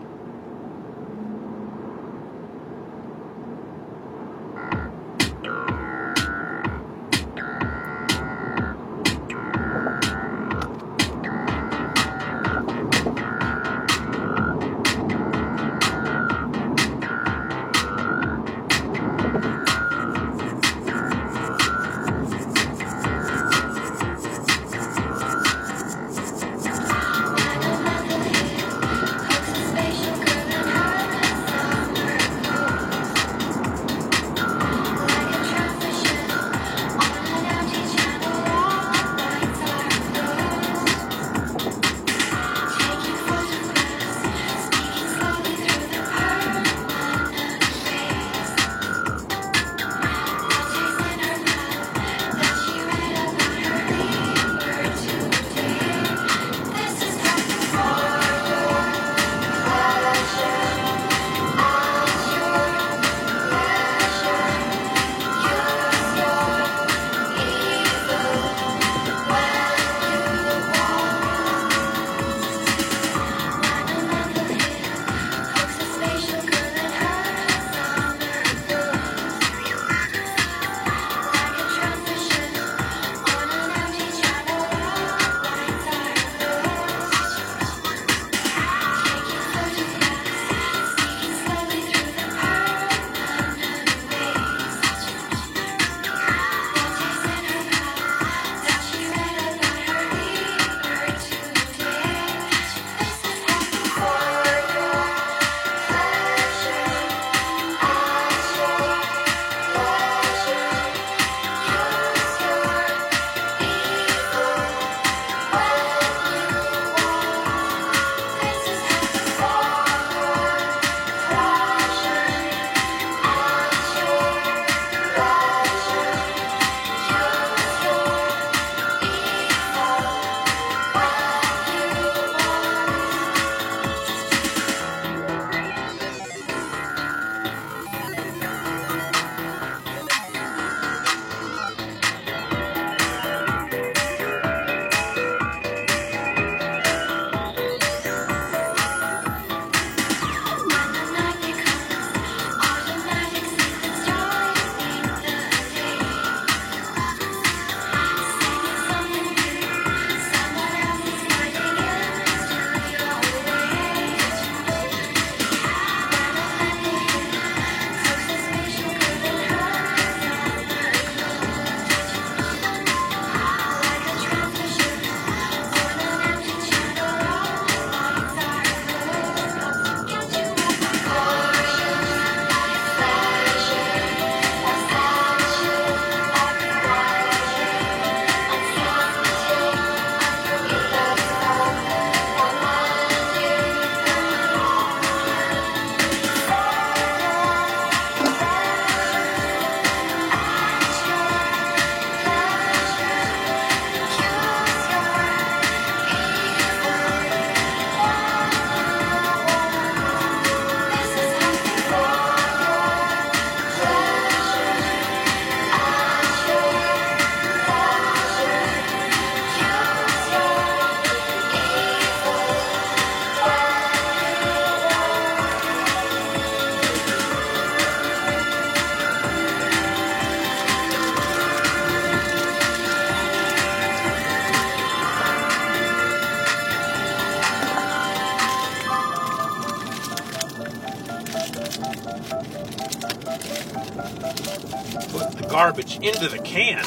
[SPEAKER 2] Put the garbage into the can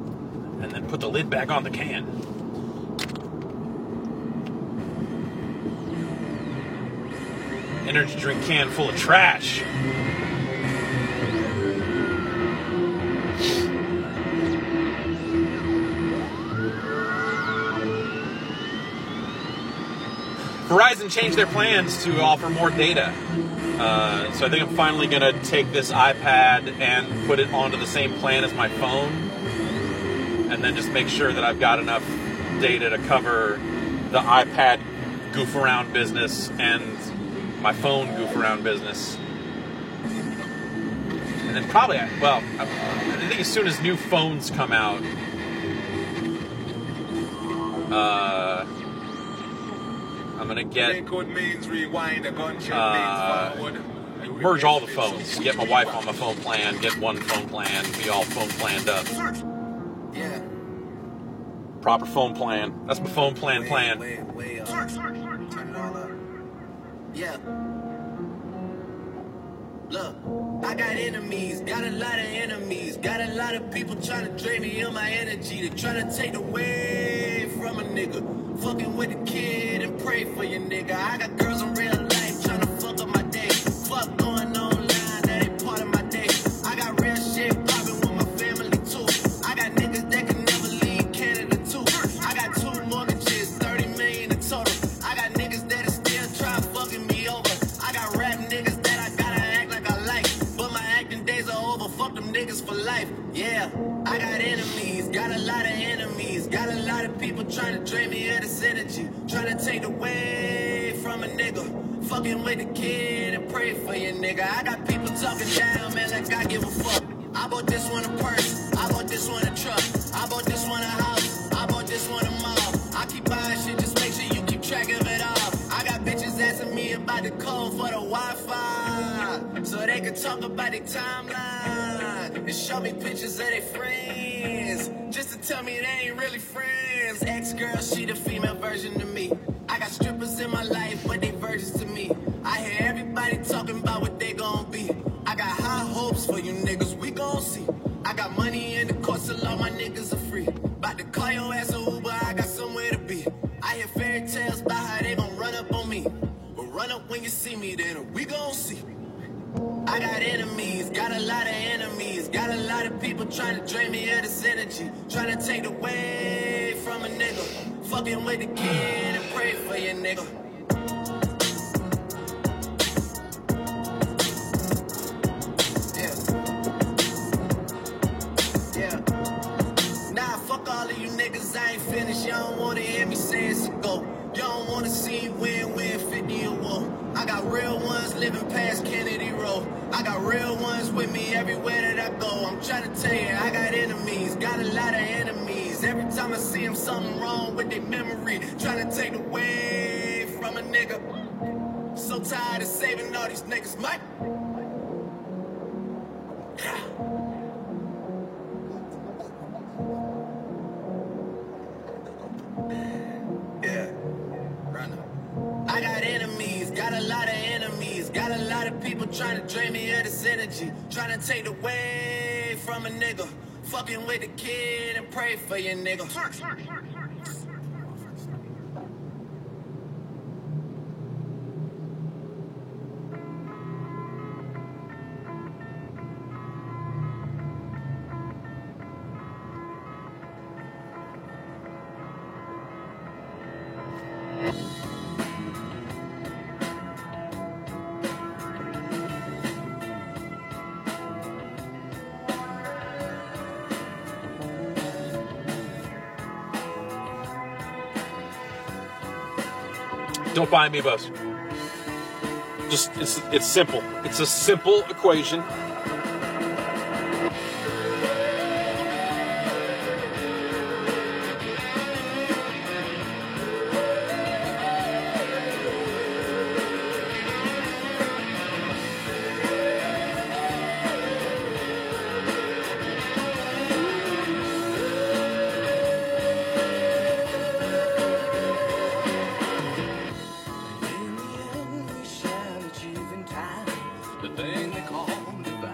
[SPEAKER 2] and then put the lid back on the can. Energy drink can full of trash. Verizon changed their plans to offer more data. Uh, so I think I'm finally going to take this iPad and put it onto the same plan as my phone, and then just make sure that I've got enough data to cover the iPad goof around business and my phone goof around business. And then probably, well, I think as soon as new phones come out, uh, I'm gonna get uh, merge all the phones, get my wife on my phone plan, get one phone plan, be all phone planned up.
[SPEAKER 1] Yeah.
[SPEAKER 2] Proper phone plan. That's my phone plan plan.
[SPEAKER 1] Way, way up. Turn it all up. Yeah. Look, I got enemies, got a lot of enemies, got a lot of people trying to drain me of my energy. They're trying to take away from a nigga. Fucking with the kid and pray for your nigga. I got girls in real life trying to fuck up my day. Fuck going online, that ain't part of my day. I got real shit popping with my family too. I got niggas that can never leave Canada too. I got two mortgages, thirty million in total. I got niggas that are still trying fucking me over. I got rap niggas that I gotta act like I like, but my acting days are over. Fuck them niggas for life. Yeah, I got enemies, got a lot of enemies, got a lot of people trying to drain me of this energy, trying to take away from a nigga. Fucking with the kid and pray for your nigga. I got people talking down, man, like I give a fuck. I bought this one a purse, I bought this one a truck, I bought this one a house, I bought this one a mall. I keep buying shit, just make sure you keep track of it all. I got bitches asking me about the code for the Wi-Fi, so they can talk about their timeline and show me pictures of their friends, just to tell me they ain't really friends. Ex-girl, she the female version of me. I got strippers in my life, but they virgins to me. I hear everybody talking about what they gon' be. I got high hopes for you niggas, we gon' see. I got money in the court, so all my niggas are free. About to call your ass a Uber, I got somewhere to be. I hear fairy tales about how they gon' run up on me, but run up when you see me, then we gon' see. I got enemies, got a lot of enemies, got a lot of people trying to drain me of this energy, trying to take away from a nigga. Fucking with the kid and pray for your nigga. Yeah. Yeah. Nah, fuck all of you niggas, I ain't finished. Y'all don't wanna hear me say it's a go. Y'all don't wanna see win, win, fifty or war. I got real ones living past Kennedy Road. I got real ones with me everywhere that I go. I'm trying to tell you, I got enemies, got a lot of enemies. Every time I see them, something wrong with their memory, trying to take away from a nigga. So tired of saving all these niggas, Mike. Yeah. I got enemies, got a lot of enemies, got a lot of people trying to drain me of this energy, trying to take away from a nigga. Fucking with the kid and pray for your nigga.
[SPEAKER 2] Don't buy me bus. Just it's it's simple. It's a simple equation.
[SPEAKER 8] The thing they call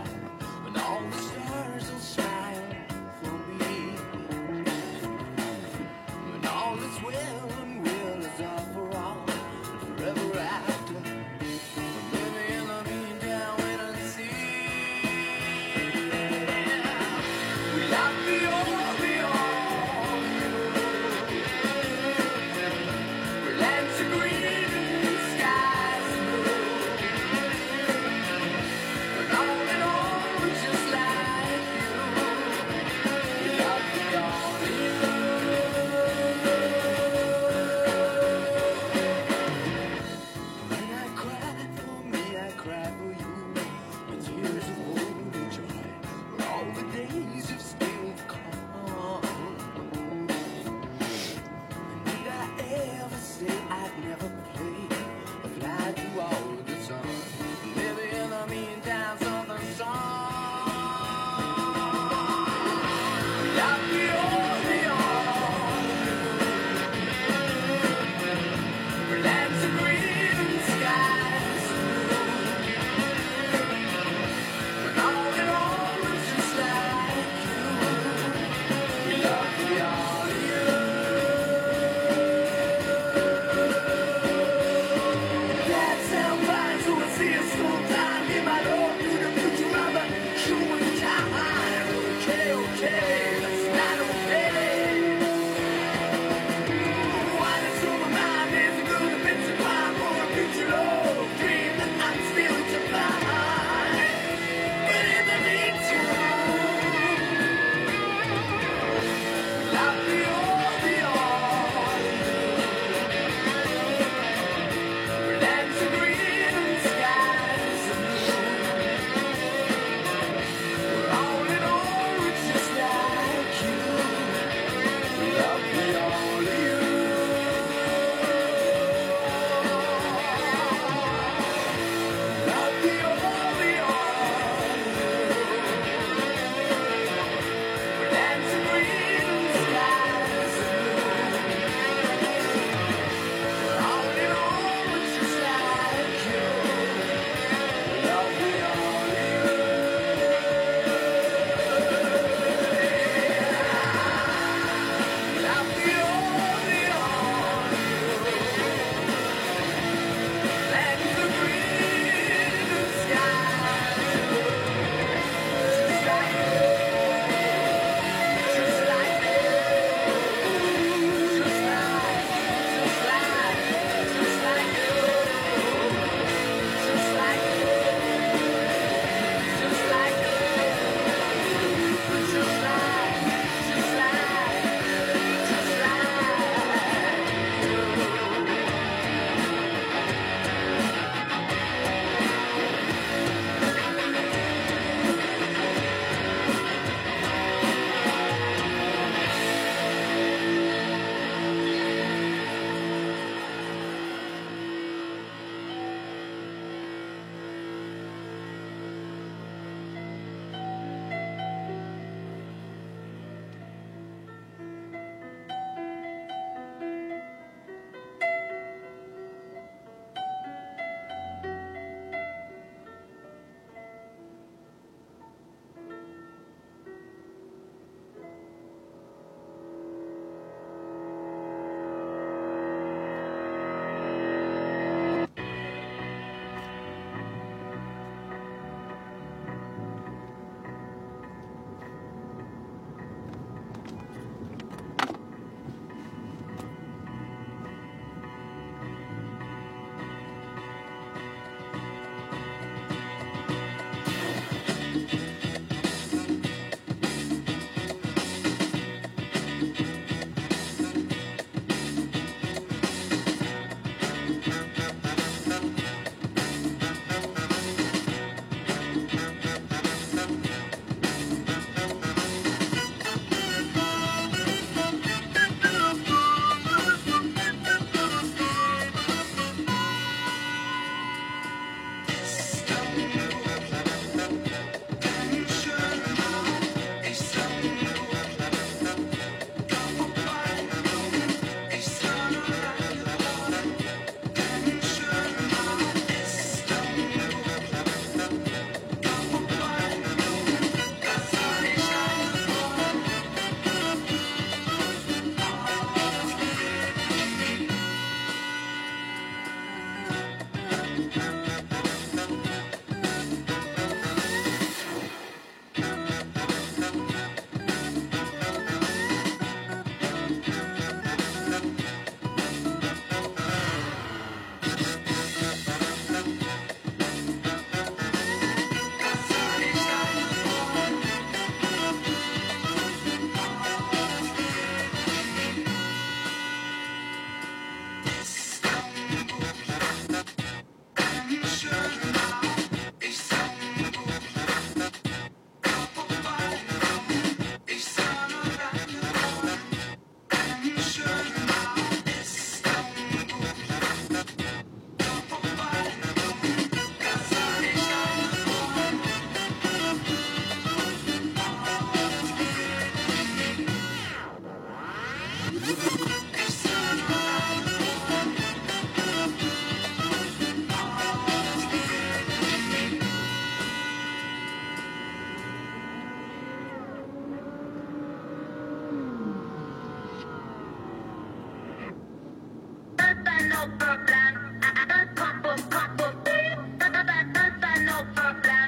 [SPEAKER 10] no problem. Pump up, pump up, no problem.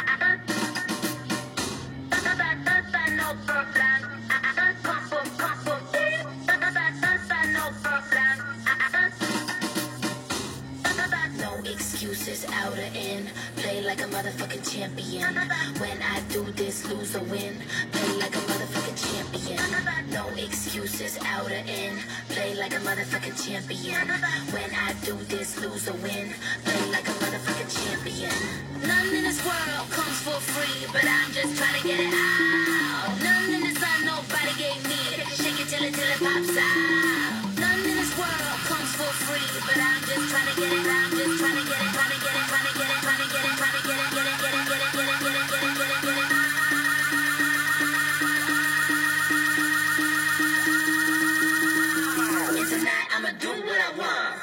[SPEAKER 10] No problem. Pump up, pump up, no problem. No excuses, out or in. Play like a motherfucking champion. When I do this, lose or win. Play like a motherfucking champion. No excuses, out or in. Play like a motherfucking champion. When I do this, lose or win. Play like a motherfucking champion. None in this world comes for free, but I'm just trying to get it out. None in this sun nobody gave me. Shake it till it till it pops out. None in this world comes for free, but I'm just trying to get it. I'm just trying to get it, trying to get it, trying to get it, trying to get it, trying to get it, get it, get it, get it, get it, get it, get it, get it, get it. And tonight I'ma do what I want.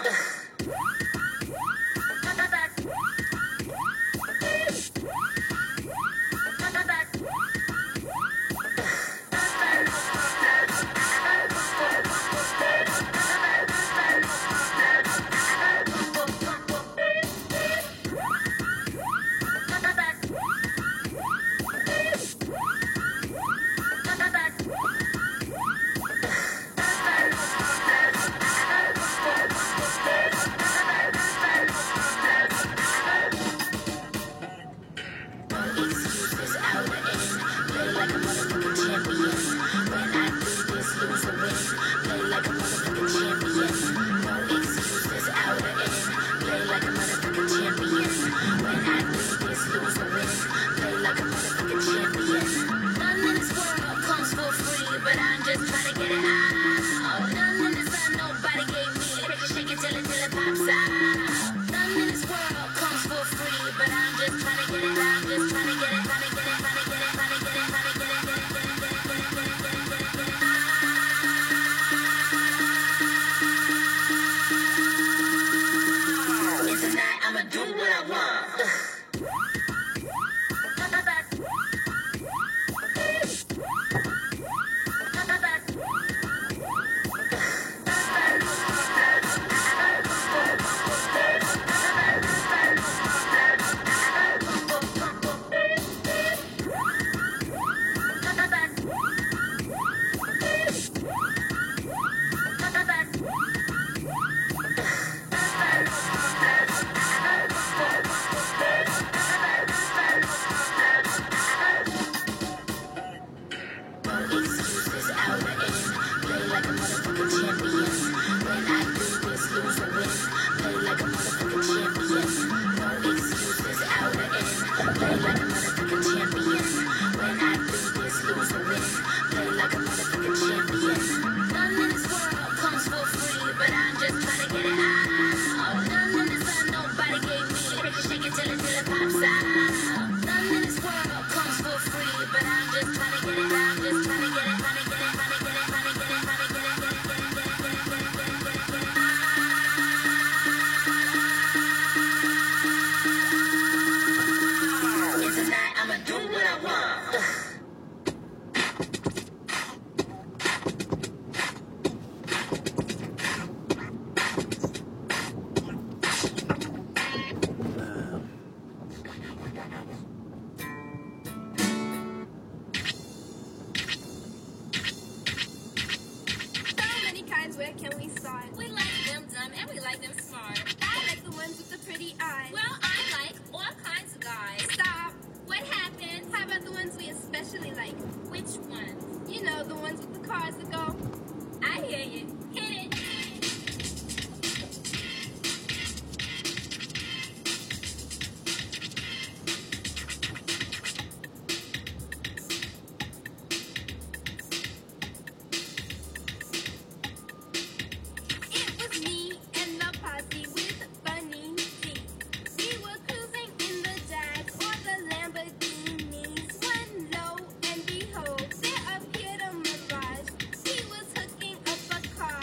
[SPEAKER 14] Car.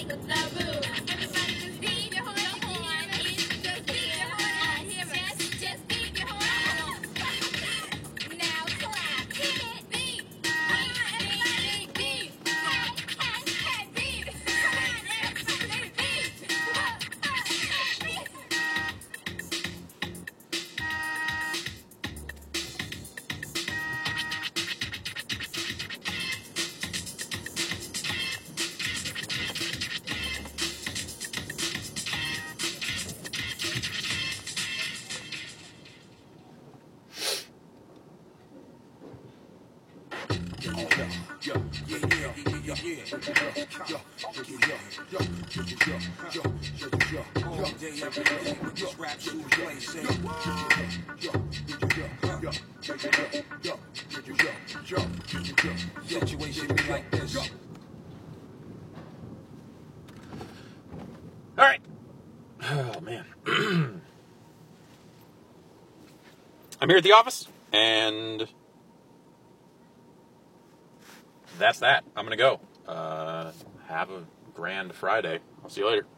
[SPEAKER 6] Situation be like this.
[SPEAKER 2] All right. Oh, man. I'm here at the office, and that's that. I'm going to go. Uh, have a grand Friday. I'll see you later.